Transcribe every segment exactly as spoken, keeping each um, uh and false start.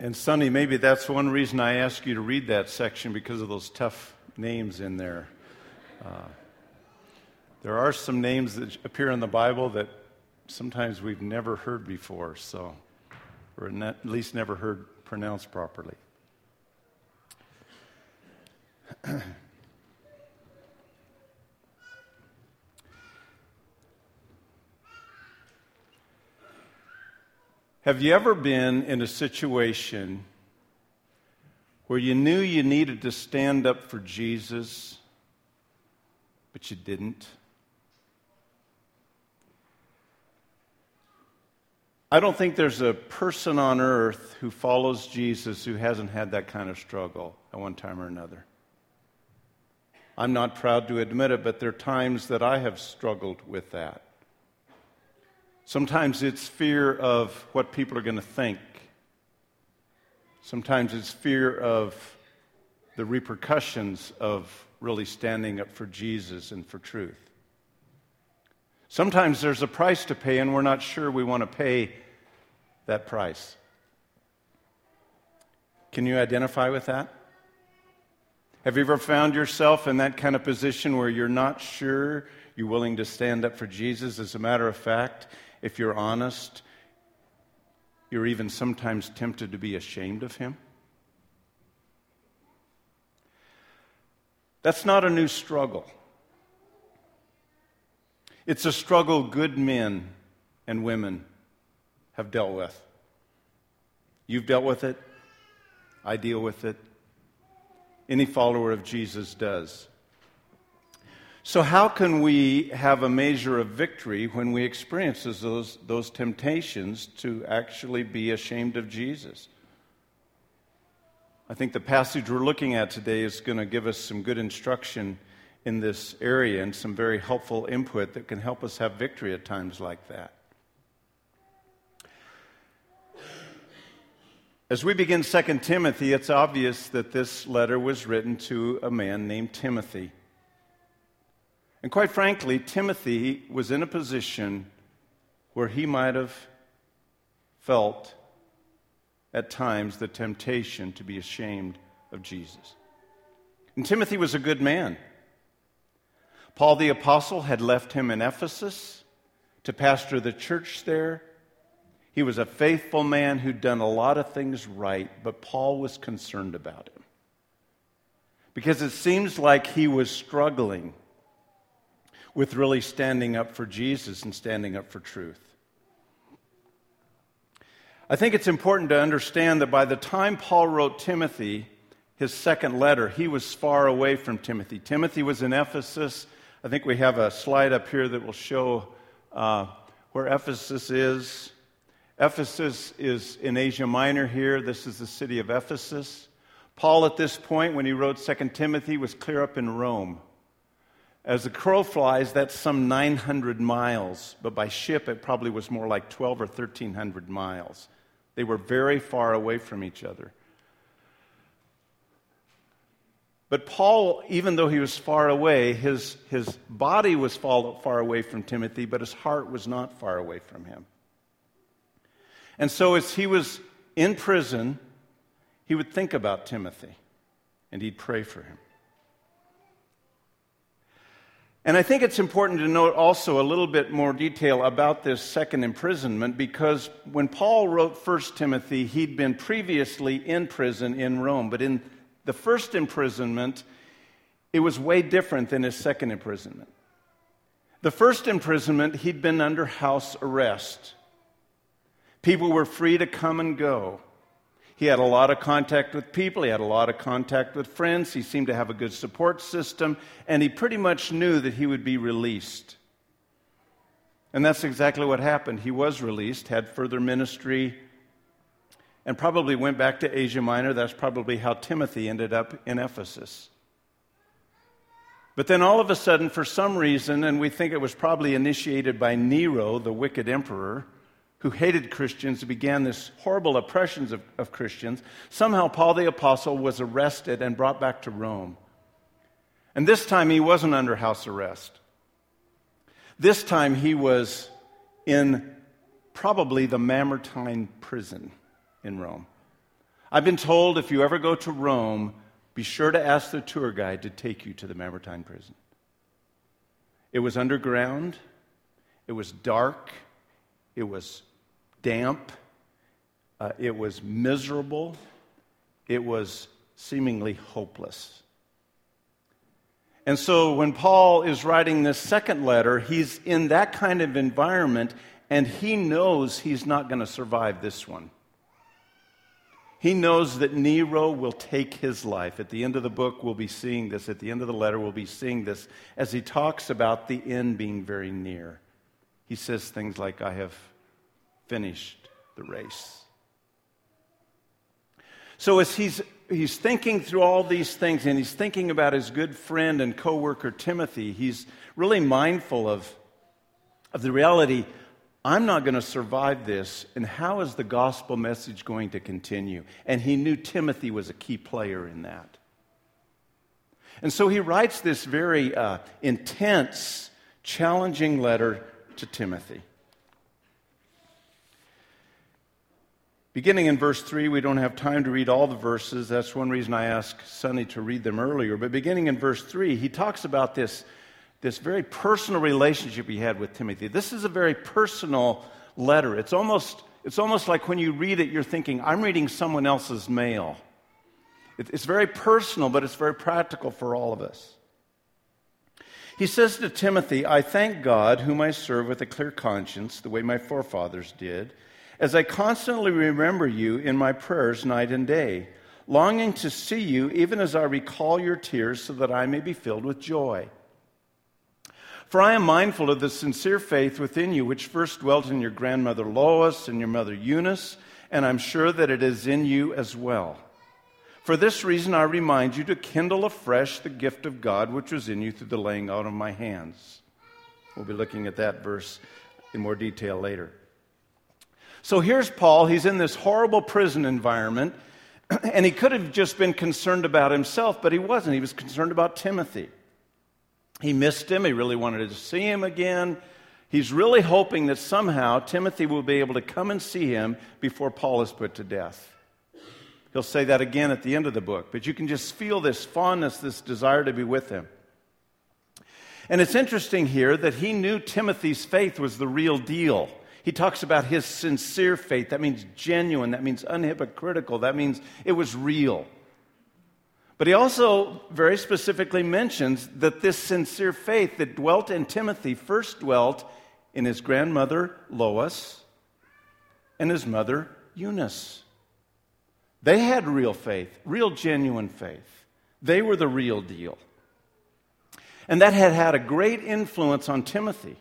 And Sonny, maybe that's one reason I asked you to read that section, because of those tough names in there. Uh, there are some names that appear in the Bible that sometimes we've never heard before, so, or at least never heard pronounced properly. Have you ever been in a situation where you knew you needed to stand up for Jesus, but you didn't? I don't think there's a person on earth who follows Jesus who hasn't had that kind of struggle at one time or another. I'm not proud to admit it, but there are times that I have struggled with that. Sometimes it's fear of what people are going to think. Sometimes it's fear of the repercussions of really standing up for Jesus and for truth. Sometimes there's a price to pay, and we're not sure we want to pay that price. Can you identify with that? Have you ever found yourself in that kind of position where you're not sure you're willing to stand up for Jesus? As a matter of fact, if you're honest, you're even sometimes tempted to be ashamed of him. That's not a new struggle. It's a struggle good men and women have dealt with. You've dealt with it. I deal with it. Any follower of Jesus does. So how can we have a measure of victory when we experience those, those temptations to actually be ashamed of Jesus? I think the passage we're looking at today is going to give us some good instruction in this area and some very helpful input that can help us have victory at times like that. As we begin Second Timothy, it's obvious that this letter was written to a man named Timothy. And quite frankly, Timothy was in a position where he might have felt at times the temptation to be ashamed of Jesus. And Timothy was a good man. Paul the Apostle had left him in Ephesus to pastor the church there. He was a faithful man who'd done a lot of things right, but Paul was concerned about him. Because it seems like he was struggling with really standing up for Jesus and standing up for truth. I think it's important to understand that by the time Paul wrote Timothy, his second letter, he was far away from Timothy. Timothy was in Ephesus. I think we have a slide up here that will show uh, where Ephesus is. Ephesus is in Asia Minor here. This is the city of Ephesus. Paul, at this point, when he wrote Second Timothy, was clear up in Rome. As the crow flies, that's some nine hundred miles, but by ship it probably was more like twelve or thirteen hundred miles. They were very far away from each other. But Paul, even though he was far away, his, his body was far, far away from Timothy, but his heart was not far away from him. And so as he was in prison, he would think about Timothy, and he'd pray for him. And I think it's important to note also a little bit more detail about this second imprisonment, because when Paul wrote First Timothy, he'd been previously in prison in Rome. But in the first imprisonment, it was way different than his second imprisonment. The first imprisonment, he'd been under house arrest. People were free to come and go. He had a lot of contact with people. He had a lot of contact with friends. He seemed to have a good support system. And he pretty much knew that he would be released. And that's exactly what happened. He was released, had further ministry, and probably went back to Asia Minor. That's probably how Timothy ended up in Ephesus. But then all of a sudden, for some reason, and we think it was probably initiated by Nero, the wicked emperor, who hated Christians and began this horrible oppression of, of Christians, somehow Paul the Apostle was arrested and brought back to Rome. And this time he wasn't under house arrest. This time he was in probably the Mamertine prison in Rome. I've been told if you ever go to Rome, be sure to ask the tour guide to take you to the Mamertine prison. It was underground. It was dark. It was damp. Uh, it was miserable. It was seemingly hopeless. And so when Paul is writing this second letter, he's in that kind of environment, and he knows he's not going to survive this one. He knows that Nero will take his life. At the end of the book, we'll be seeing this. At the end of the letter, we'll be seeing this as he talks about the end being very near. He says things like, I have finished the race. So as he's, he's thinking through all these things, and he's thinking about his good friend and co-worker Timothy, he's really mindful of, of the reality, I'm not going to survive this, and how is the gospel message going to continue? And he knew Timothy was a key player in that. And so he writes this very uh, intense, challenging letter to Timothy. Beginning in verse three, we don't have time to read all the verses. That's one reason I asked Sonny to read them earlier. But beginning in verse three, he talks about this This very personal relationship he had with Timothy. This is a very personal letter. It's almost, it's almost like when you read it, you're thinking, I'm reading someone else's mail. It, it's very personal, but it's very practical for all of us. He says to Timothy, I thank God, whom I serve with a clear conscience, the way my forefathers did, as I constantly remember you in my prayers night and day, longing to see you, even as I recall your tears, so that I may be filled with joy. For I am mindful of the sincere faith within you, which first dwelt in your grandmother Lois and your mother Eunice, and I'm sure that it is in you as well. For this reason I remind you to kindle afresh the gift of God which was in you through the laying out of my hands. We'll be looking at that verse in more detail later. So here's Paul. He's in this horrible prison environment, and he could have just been concerned about himself, but he wasn't. He was concerned about Timothy. He missed him. He really wanted to see him again. He's really hoping that somehow Timothy will be able to come and see him before Paul is put to death. He'll say that again at the end of the book. But you can just feel this fondness, this desire to be with him. And it's interesting here that he knew Timothy's faith was the real deal. He talks about his sincere faith. That means genuine. That means unhypocritical. That means it was real. But he also very specifically mentions that this sincere faith that dwelt in Timothy first dwelt in his grandmother Lois and his mother Eunice. They had real faith, real genuine faith. They were the real deal. And that had had a great influence on Timothy.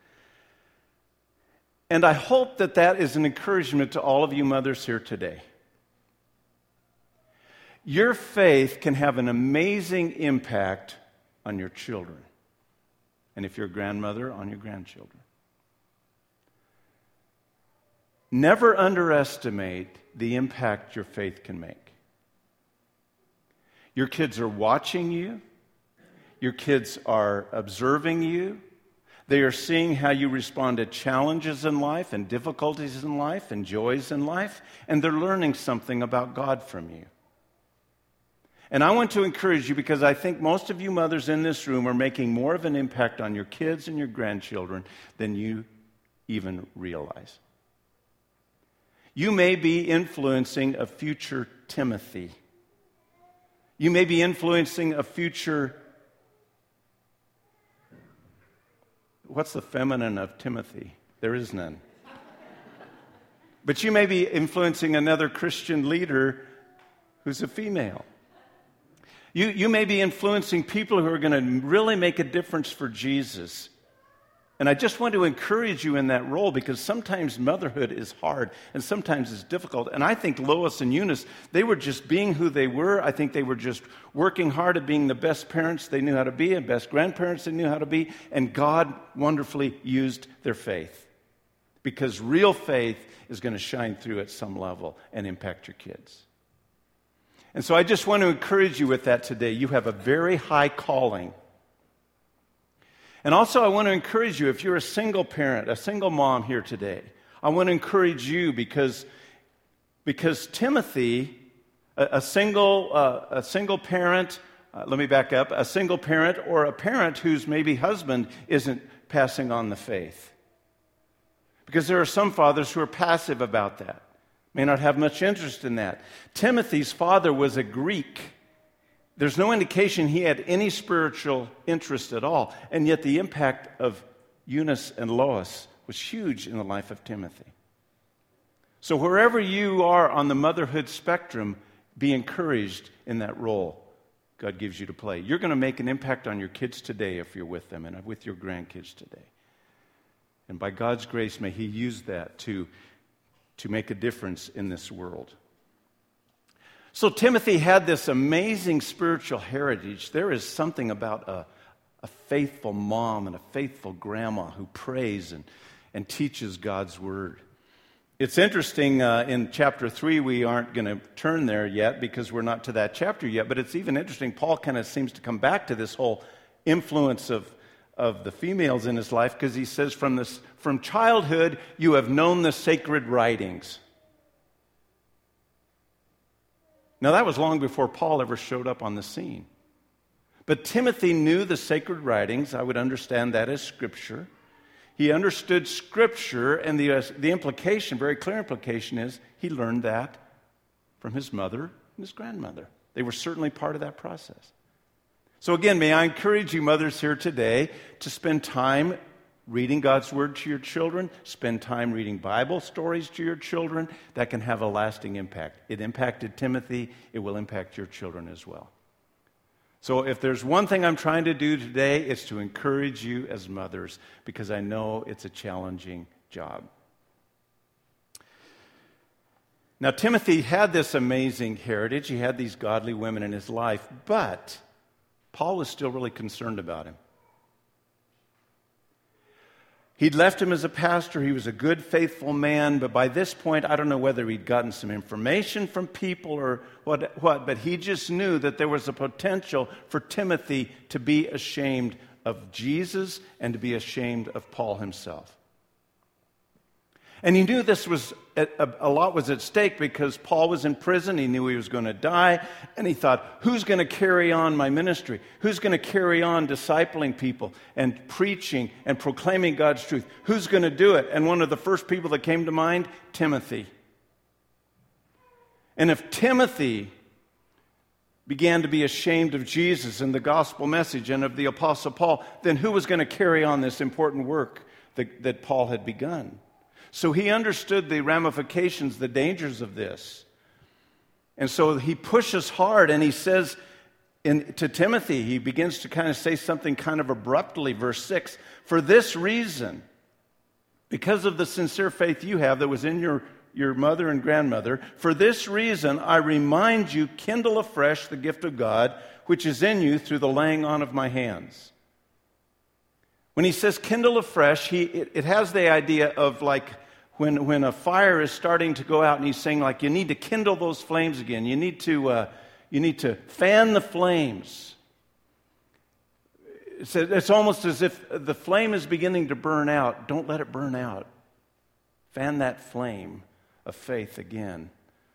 And I hope that that is an encouragement to all of you mothers here today. Your faith can have an amazing impact on your children. And if you're a grandmother, on your grandchildren. Never underestimate the impact your faith can make. Your kids are watching you. Your kids are observing you. They are seeing how you respond to challenges in life and difficulties in life and joys in life. And they're learning something about God from you. And I want to encourage you, because I think most of you mothers in this room are making more of an impact on your kids and your grandchildren than you even realize. You may be influencing a future Timothy. You may be influencing a future... What's the feminine of Timothy? There is none. But you may be influencing another Christian leader who's a female. You, you may be influencing people who are going to really make a difference for Jesus. And I just want to encourage you in that role, because sometimes motherhood is hard and sometimes it's difficult. And I think Lois and Eunice, they were just being who they were. I think they were just working hard at being the best parents they knew how to be and best grandparents they knew how to be. And God wonderfully used their faith, because real faith is going to shine through at some level and impact your kids. And so I just want to encourage you with that today. You have a very high calling. And also I want to encourage you, if you're a single parent, a single mom here today, I want to encourage you because, because Timothy A, a single uh, a single parent, uh, let me back up, a single parent or a parent whose maybe husband isn't passing on the faith. Because there are some fathers who are passive about that, may not have much interest in that. Timothy's father was a Greek. There's no indication he had any spiritual interest at all, and yet the impact of Eunice and Lois was huge in the life of Timothy. So wherever you are on the motherhood spectrum, be encouraged in that role God gives you to play. You're going to make an impact on your kids today if you're with them and with your grandkids today. And by God's grace, may He use that to, to make a difference in this world. So Timothy had this amazing spiritual heritage. There is something about a, a faithful mom and a faithful grandma who prays and, and teaches God's word. It's interesting, uh, in chapter three, we aren't going to turn there yet because we're not to that chapter yet, but it's even interesting, Paul kind of seems to come back to this whole influence of, of the females in his life, because he says from this, from childhood you have known the sacred writings. Now that was long before Paul ever showed up on the scene. But Timothy knew the sacred writings. I would understand that as Scripture. He understood Scripture, and the, uh, the implication, very clear implication, is he learned that from his mother and his grandmother. They were certainly part of that process. So again, may I encourage you mothers here today to spend time reading God's Word to your children, spend time reading Bible stories to your children. That can have a lasting impact. It impacted Timothy. It will impact your children as well. So if there's one thing I'm trying to do today, it's to encourage you as mothers, because I know it's a challenging job. Now, Timothy had this amazing heritage. He had these godly women in his life, but Paul was still really concerned about him. He'd left him as a pastor. He was a good, faithful man, but by this point, I don't know whether he'd gotten some information from people or what, what, but he just knew that there was a potential for Timothy to be ashamed of Jesus and to be ashamed of Paul himself. And he knew this was, a, a lot was at stake because Paul was in prison. He knew he was going to die. And he thought, who's going to carry on my ministry? Who's going to carry on discipling people and preaching and proclaiming God's truth? Who's going to do it? And one of the first people that came to mind, Timothy. And if Timothy began to be ashamed of Jesus and the gospel message and of the Apostle Paul, then who was going to carry on this important work that, that Paul had begun? So he understood the ramifications, the dangers of this. And so he pushes hard, and he says in, to Timothy, he begins to kind of say something kind of abruptly, verse six, for this reason, because of the sincere faith you have that was in your, your mother and grandmother, for this reason I remind you, kindle afresh the gift of God, which is in you through the laying on of my hands. When he says kindle afresh, he, it, it has the idea of like when, when a fire is starting to go out, and he's saying like you need to kindle those flames again. You need to, uh, you need to fan the flames. It's, it's almost as if the flame is beginning to burn out. Don't let it burn out. Fan that flame of faith again.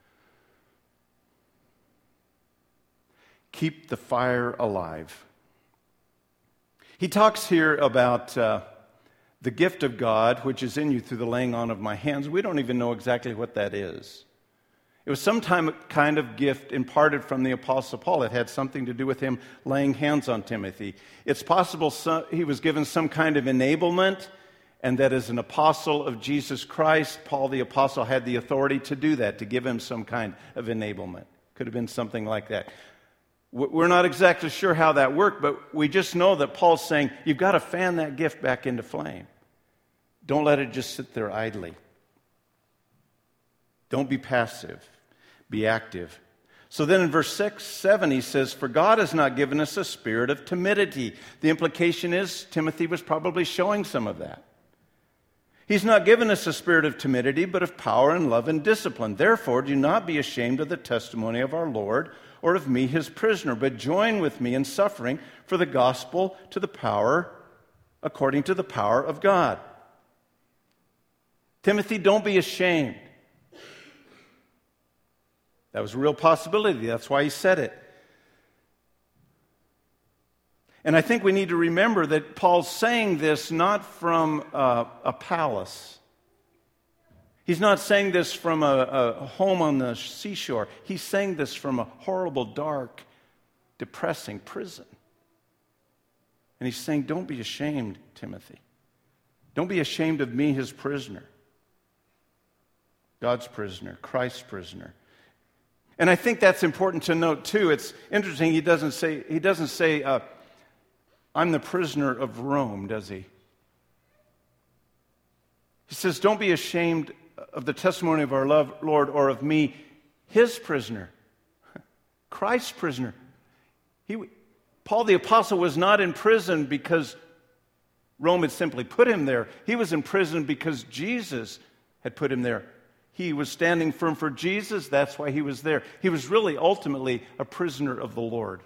Keep the fire alive. He talks here about uh, the gift of God, which is in you through the laying on of my hands. We don't even know exactly what that is. It was some time, kind of gift imparted from the Apostle Paul. It had something to do with him laying hands on Timothy. It's possible some, he was given some kind of enablement, and that as an apostle of Jesus Christ, Paul the apostle had the authority to do that, to give him some kind of enablement. Could have been something like that. We're not exactly sure how that worked, but we just know that Paul's saying, you've got to fan that gift back into flame. Don't let it just sit there idly. Don't be passive. Be active. So then in verse six, seven, he says, for God has not given us a spirit of timidity. The implication is Timothy was probably showing some of that. He's not given us a spirit of timidity, but of power and love and discipline. Therefore, do not be ashamed of the testimony of our Lord, or of me, his prisoner, but join with me in suffering for the gospel to the power, according to the power of God. Timothy, don't be ashamed. That was a real possibility. That's why he said it. And I think we need to remember that Paul's saying this not from uh, a palace. He's not saying this from a, a home on the seashore. He's saying this from a horrible, dark, depressing prison. And he's saying, don't be ashamed, Timothy. Don't be ashamed of me, his prisoner. God's prisoner, Christ's prisoner. And I think that's important to note, too. It's interesting, he doesn't say, he doesn't say uh, I'm the prisoner of Rome, does he? He says, don't be ashamed of the testimony of our love, Lord, or of me, his prisoner, Christ's prisoner. He, Paul the Apostle was not in prison because Rome had simply put him there. He was in prison because Jesus had put him there. He was standing firm for Jesus. That's why he was there. He was really ultimately a prisoner of the Lord.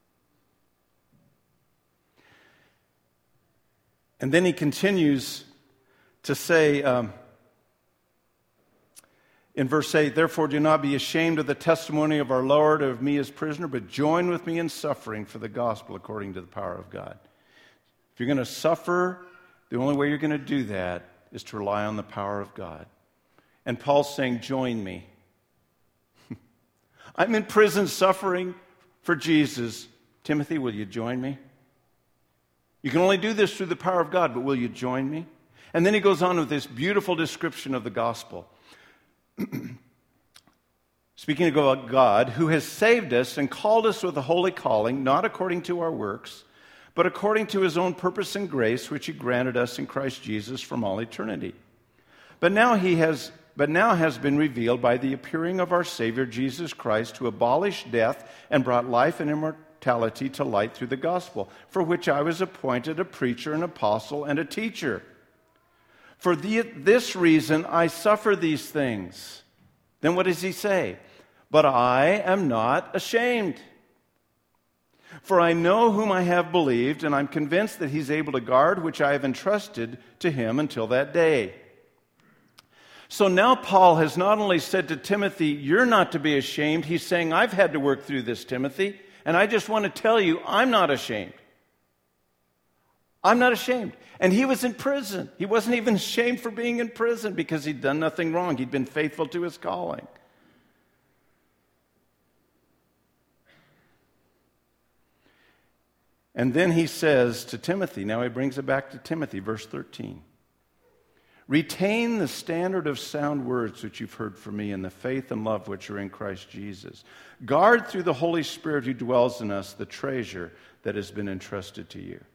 And then he continues to say um, in verse eight, therefore do not be ashamed of the testimony of our Lord or of me as prisoner, but join with me in suffering for the gospel according to the power of God. If you're going to suffer, the only way you're going to do that is to rely on the power of God. And Paul's saying, join me. I'm in prison suffering for Jesus. Timothy, will you join me? You can only do this through the power of God, but will you join me? And then he goes on with this beautiful description of the gospel. Speaking of God, who has saved us and called us with a holy calling, not according to our works, but according to his own purpose and grace, which he granted us in Christ Jesus from all eternity. But now he has, but now has been revealed by the appearing of our Savior Jesus Christ, who abolished death and brought life and immortality to light through the gospel, for which I was appointed a preacher, an apostle, and a teacher. For the, this reason I suffer these things. Then what does he say? But I am not ashamed. For I know whom I have believed, and I'm convinced that he's able to guard which I have entrusted to him until that day. So now Paul has not only said to Timothy, you're not to be ashamed. He's saying, I've had to work through this, Timothy, and I just want to tell you, I'm not ashamed. I'm not ashamed. And he was in prison. He wasn't even ashamed for being in prison because he'd done nothing wrong. He'd been faithful to his calling. And then he says to Timothy, now he brings it back to Timothy, verse thirteen. Retain the standard of sound words which you've heard from me in the faith and love which are in Christ Jesus. Guard through the Holy Spirit who dwells in us the treasure that has been entrusted to you.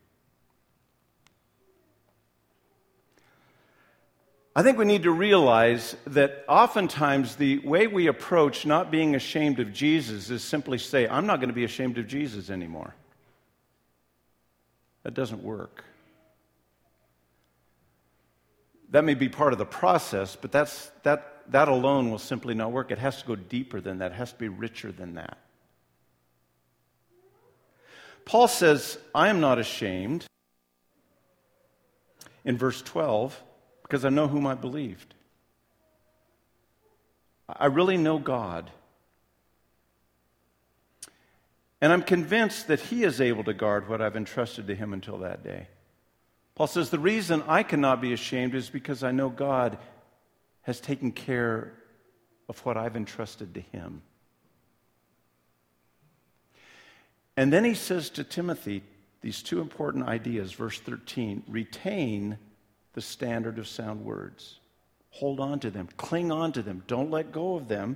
I think we need to realize that oftentimes the way we approach not being ashamed of Jesus is simply say, I'm not going to be ashamed of Jesus anymore. That doesn't work. That may be part of the process, but that's, that, that alone will simply not work. It has to go deeper than that. It has to be richer than that. Paul says, I am not ashamed, in verse twelve, because I know whom I believed. I really know God. And I'm convinced that he is able to guard what I've entrusted to him until that day. Paul says, the reason I cannot be ashamed is because I know God has taken care of what I've entrusted to him. And then he says to Timothy these two important ideas, verse thirteen, retain the standard of sound words. Hold on to them. Cling on to them. Don't let go of them.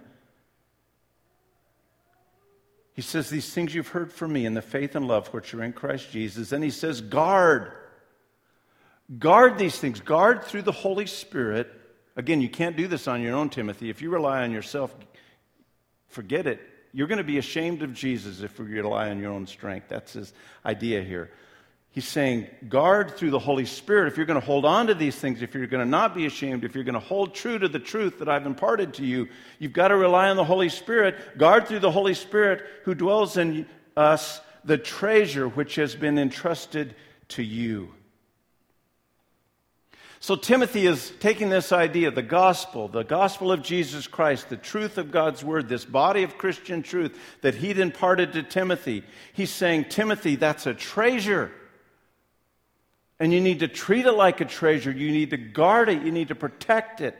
He says, these things you've heard from me in the faith and love which are in Christ Jesus. And he says, guard. Guard these things. Guard through the Holy Spirit. Again, you can't do this on your own, Timothy. If you rely on yourself, forget it. You're going to be ashamed of Jesus if you rely on your own strength. That's his idea here. He's saying, guard through the Holy Spirit. If you're going to hold on to these things, if you're going to not be ashamed, if you're going to hold true to the truth that I've imparted to you, you've got to rely on the Holy Spirit. Guard through the Holy Spirit who dwells in us the treasure which has been entrusted to you. So Timothy is taking this idea, the gospel, the gospel of Jesus Christ, the truth of God's word, this body of Christian truth that he'd imparted to Timothy. He's saying, Timothy, that's a treasure. And you need to treat it like a treasure. You need to guard it. You need to protect it.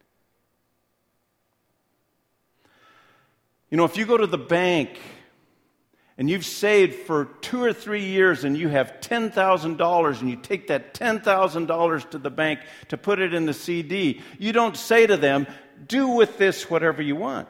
You know, if you go to the bank and you've saved for two or three years and you have ten thousand dollars and you take that ten thousand dollars to the bank to put it in the C D, you don't say to them, do with this whatever you want.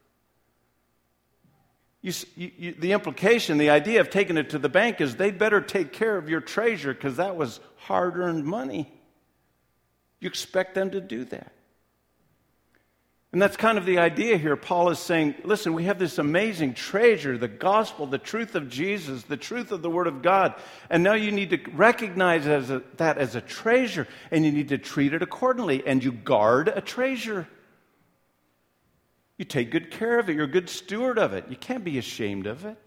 You, you, the implication, the idea of taking it to the bank is they'd better take care of your treasure because that was hard-earned money. You expect them to do that. And that's kind of the idea here. Paul is saying, listen, we have this amazing treasure, the gospel, the truth of Jesus, the truth of the Word of God. And now you need to recognize as a, that as a treasure, and you need to treat it accordingly. And you guard a treasure. You take good care of it. You're a good steward of it. You can't be ashamed of it.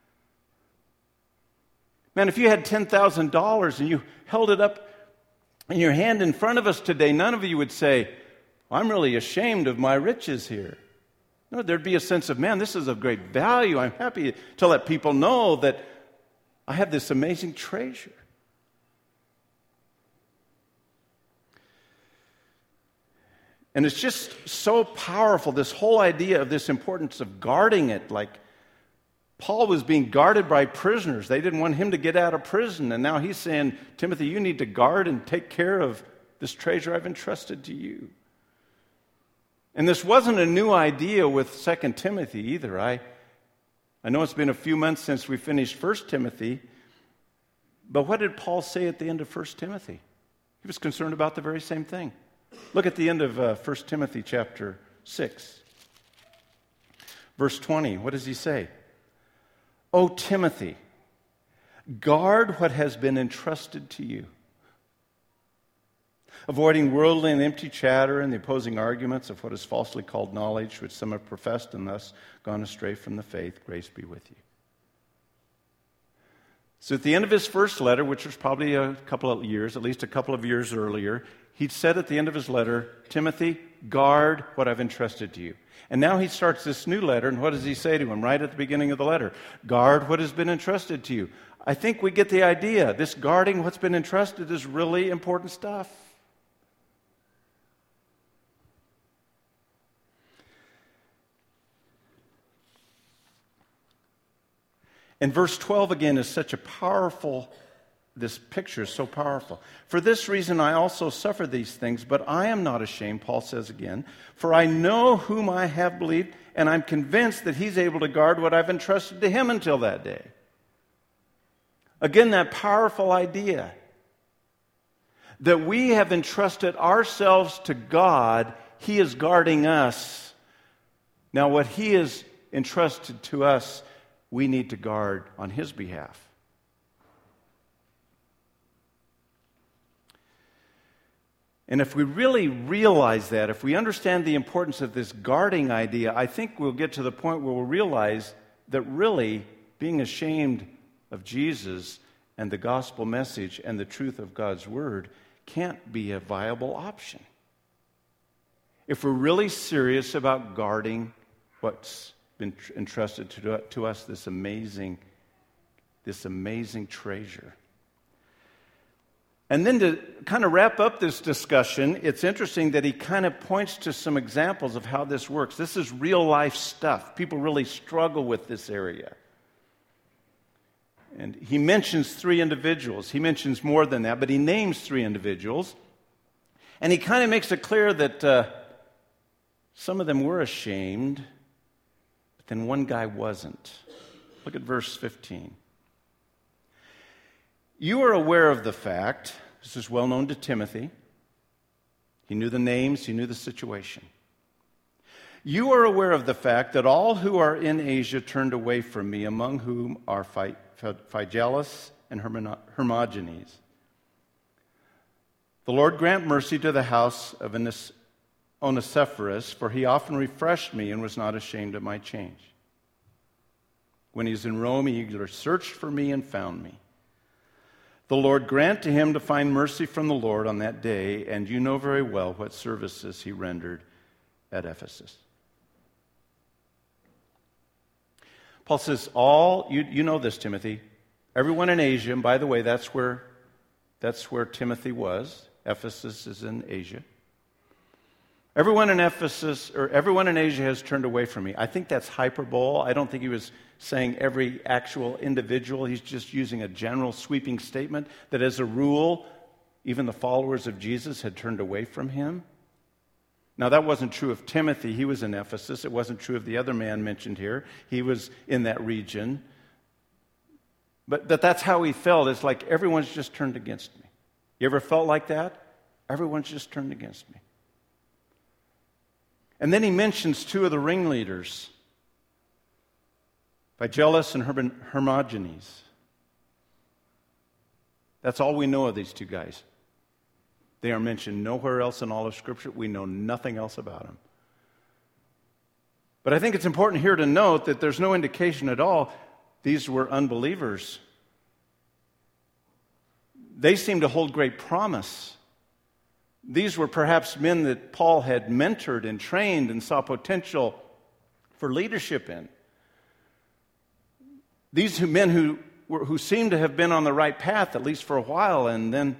Man, if you had ten thousand dollars and you held it up in your hand in front of us today, none of you would say, I'm really ashamed of my riches here. No, there'd be a sense of, man, this is of great value. I'm happy to let people know that I have this amazing treasure. And it's just so powerful, this whole idea of this importance of guarding it. Like Paul was being guarded by prisoners. They didn't want him to get out of prison. And now he's saying, Timothy, you need to guard and take care of this treasure I've entrusted to you. And this wasn't a new idea with Second Timothy either. I, I know it's been a few months since we finished First Timothy, but what did Paul say at the end of First Timothy? He was concerned about the very same thing. Look at the end of uh, First Timothy chapter six. Verse twenty, what does he say? O Timothy, guard what has been entrusted to you, avoiding worldly and empty chatter and the opposing arguments of what is falsely called knowledge, which some have professed and thus gone astray from the faith. Grace be with you. So at the end of his first letter, which was probably a couple of years, at least a couple of years earlier, he'd said at the end of his letter, Timothy, guard what I've entrusted to you. And now he starts this new letter, and what does he say to him right at the beginning of the letter? Guard what has been entrusted to you. I think we get the idea. This guarding what's been entrusted is really important stuff. And verse twelve again is such a powerful, this picture is so powerful. For this reason I also suffer these things, but I am not ashamed, Paul says again, for I know whom I have believed, and I'm convinced that he's able to guard what I've entrusted to him until that day. Again, that powerful idea that we have entrusted ourselves to God, he is guarding us. Now what he has entrusted to us, we need to guard on his behalf. And if we really realize that, if we understand the importance of this guarding idea, I think we'll get to the point where we'll realize that really being ashamed of Jesus and the gospel message and the truth of God's word can't be a viable option. If we're really serious about guarding what's been entrusted to, to us, this amazing, this amazing treasure. And then to kind of wrap up this discussion, it's interesting that he kind of points to some examples of how this works. This is real life stuff. People really struggle with this area. And he mentions three individuals. He mentions more than that, but he names three individuals. And he kind of makes it clear that uh, some of them were ashamed, but then one guy wasn't. Look at verse fifteen. You are aware of the fact, this is well known to Timothy. He knew the names, he knew the situation. You are aware of the fact that all who are in Asia turned away from me, among whom are Phygelus and Hermogenes. The Lord grant mercy to the house of Onesiphorus, for he often refreshed me and was not ashamed of my change. When he was in Rome, he eagerly searched for me and found me. The Lord grant to him to find mercy from the Lord on that day, and you know very well what services he rendered at Ephesus. Paul says, all, you, you know this, Timothy, everyone in Asia, and by the way, that's where, that's where Timothy was. Ephesus is in Asia. Everyone in Ephesus, or everyone in Asia has turned away from me. I think that's hyperbole. I don't think he was saying every actual individual. He's just using a general sweeping statement that as a rule, even the followers of Jesus had turned away from him. Now, that wasn't true of Timothy. He was in Ephesus. It wasn't true of the other man mentioned here. He was in that region. But, but that's how he felt. It's like everyone's just turned against me. You ever felt like that? Everyone's just turned against me. And then he mentions two of the ringleaders, Phygellus and Hermogenes. That's all we know of these two guys. They are mentioned nowhere else in all of Scripture. We know nothing else about them. But I think it's important here to note that there's no indication at all these were unbelievers. They seem to hold great promise. These were perhaps men that Paul had mentored and trained and saw potential for leadership in. These men who, were, who seemed to have been on the right path, at least for a while, and then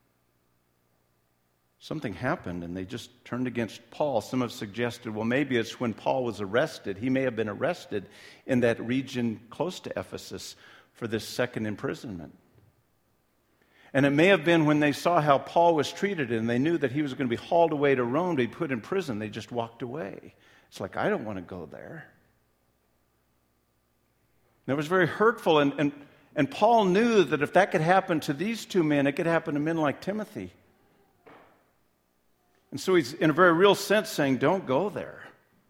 something happened and they just turned against Paul. Some have suggested, well, maybe it's when Paul was arrested. He may have been arrested in that region close to Ephesus for this second imprisonment. And it may have been when they saw how Paul was treated and they knew that he was going to be hauled away to Rome to be put in prison, they just walked away. It's like, I don't want to go there. And it was very hurtful. And, and, and Paul knew that if that could happen to these two men, it could happen to men like Timothy. And so he's, in a very real sense, saying, don't go there.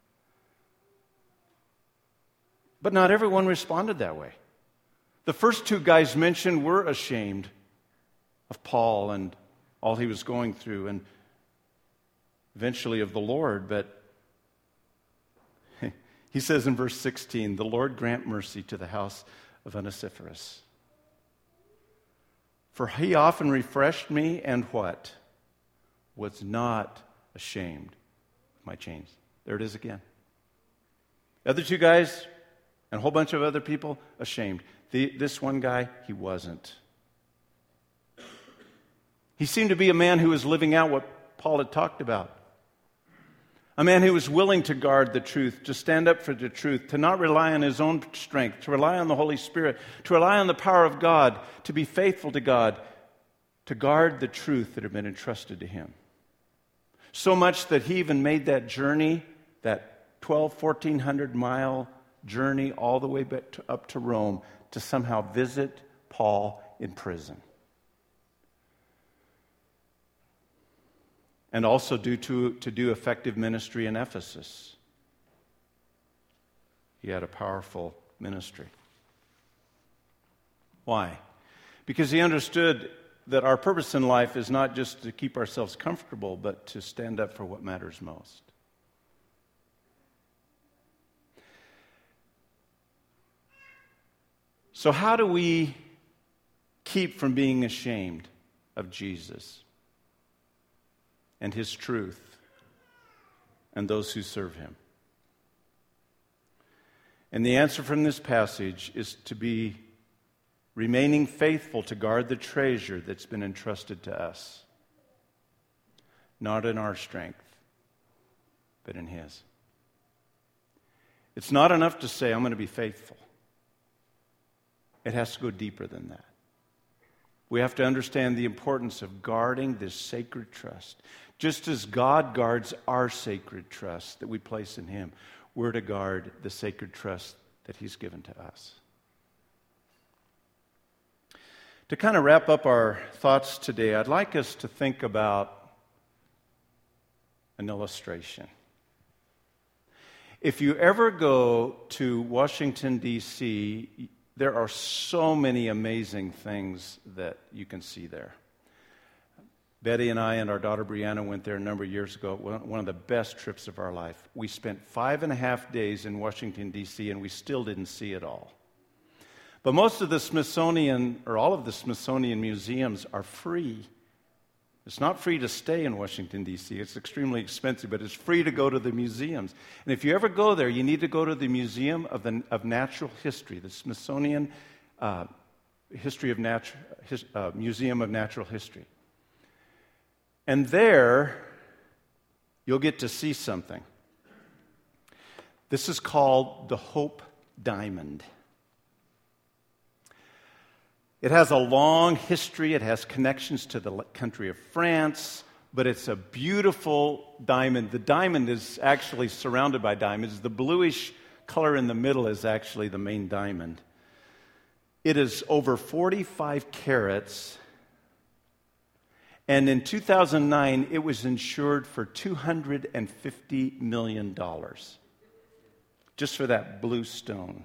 But not everyone responded that way. The first two guys mentioned were ashamed of Paul and all he was going through, and eventually of the Lord. But he says in verse sixteen, the Lord grant mercy to the house of Onesiphorus. For he often refreshed me, and what? Was not ashamed of my chains. There it is again. The other two guys and a whole bunch of other people, ashamed. The, this one guy, he wasn't. He seemed to be a man who was living out what Paul had talked about. A man who was willing to guard the truth, to stand up for the truth, to not rely on his own strength, to rely on the Holy Spirit, to rely on the power of God, to be faithful to God, to guard the truth that had been entrusted to him. So much that he even made that journey, that twelve, fourteen hundred mile journey all the way back to, up to Rome to somehow visit Paul in prison. And also due to, to do effective ministry in Ephesus. He had a powerful ministry. Why? Because he understood that our purpose in life is not just to keep ourselves comfortable, but to stand up for what matters most. So how do we keep from being ashamed of Jesus and his truth and those who serve him? And the answer from this passage is to be remaining faithful to guard the treasure that's been entrusted to us. Not in our strength, but in his. It's not enough to say, I'm going to be faithful. It has to go deeper than that. We have to understand the importance of guarding this sacred trust. Just as God guards our sacred trust that we place in him, we're to guard the sacred trust that he's given to us. To kind of wrap up our thoughts today, I'd like us to think about an illustration. If you ever go to Washington, D C, there are so many amazing things that you can see there. Betty and I and our daughter Brianna went there a number of years ago, one of the best trips of our life. We spent five and a half days in Washington, D C, and we still didn't see it all. But most of the Smithsonian, or all of the Smithsonian museums, are free. It's not free to stay in Washington, D C It's extremely expensive, but it's free to go to the museums. And if you ever go there, you need to go to the Museum of, the, of Natural History, the Smithsonian uh, History of Natu- His, uh, Museum of Natural History. And there, you'll get to see something. This is called the Hope Diamond. It has a long history. It has connections to the country of France, but it's a beautiful diamond. The diamond is actually surrounded by diamonds. The bluish color in the middle is actually the main diamond. It is over forty-five carats, and in two thousand nine, it was insured for two hundred fifty million dollars, just for that blue stone.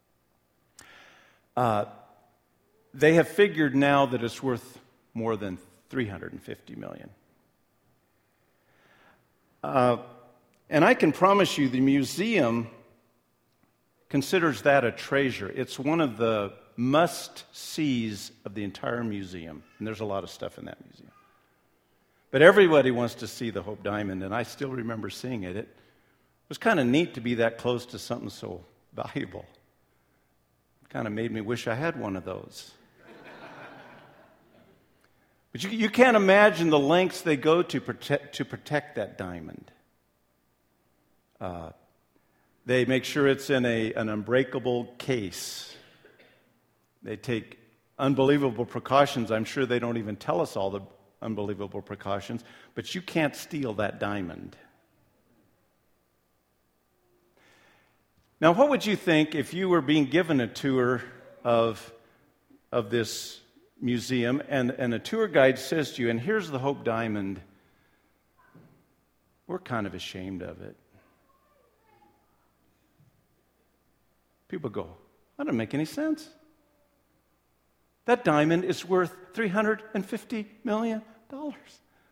Uh, They have figured now that it's worth more than three hundred fifty million dollars. Uh, and I can promise you the museum considers that a treasure. It's one of the must-sees of the entire museum. And there's a lot of stuff in that museum. But everybody wants to see the Hope Diamond, and I still remember seeing it. It was kind of neat to be that close to something so valuable. It kind of made me wish I had one of those. But you, you can't imagine the lengths they go to protect, to protect that diamond. Uh, they make sure it's in a, an unbreakable case. They take unbelievable precautions. I'm sure they don't even tell us all the unbelievable precautions, but you can't steal that diamond. Now, what would you think if you were being given a tour of, of this museum, and, and a tour guide says to you, and here's the Hope Diamond. We're kind of ashamed of it. People go, that doesn't make any sense. That diamond is worth three hundred fifty million dollars.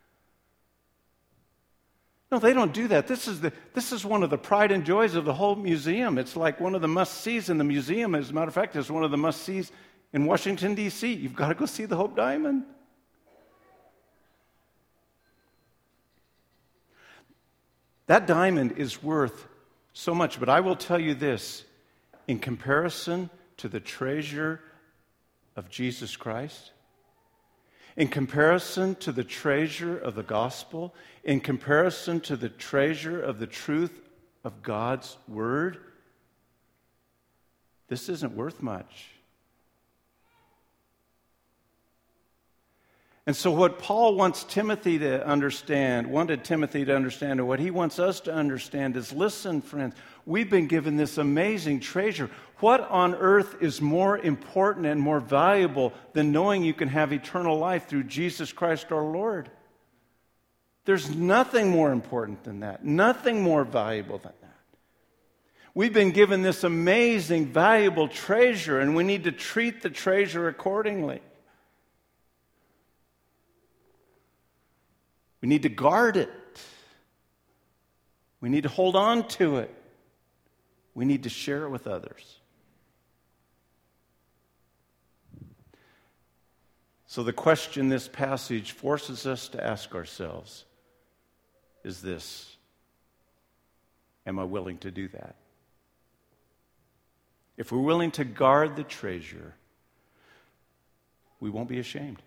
No, they don't do that. This is the this is one of the pride and joys of the whole museum. It's like one of the must-sees in the museum. As a matter of fact, it's one of the must-sees in Washington, D C You've got to go see the Hope Diamond. That diamond is worth so much, but I will tell you this, in comparison to the treasure of Jesus Christ, in comparison to the treasure of the gospel, in comparison to the treasure of the truth of God's word, this isn't worth much. And so what Paul wants Timothy to understand, wanted Timothy to understand, and what he wants us to understand is, listen, friends, we've been given this amazing treasure. What on earth is more important and more valuable than knowing you can have eternal life through Jesus Christ our Lord? There's nothing more important than that, nothing more valuable than that. We've been given this amazing, valuable treasure, and we need to treat the treasure accordingly. We need to guard it. We need to hold on to it. We need to share it with others. So the question this passage forces us to ask ourselves is this: am I willing to do that? If we're willing to guard the treasure, we won't be ashamed.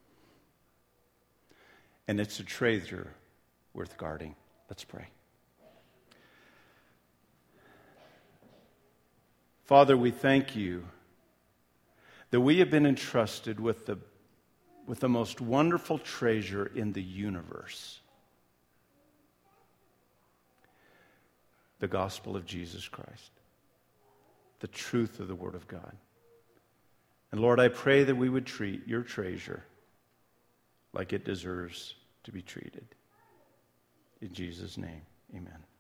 And it's a treasure worth guarding. Let's pray. Father, we thank you that we have been entrusted with the, with the most wonderful treasure in the universe, the gospel of Jesus Christ, the truth of the Word of God. And Lord, I pray that we would treat your treasure like it deserves to be treated. In Jesus' name, amen.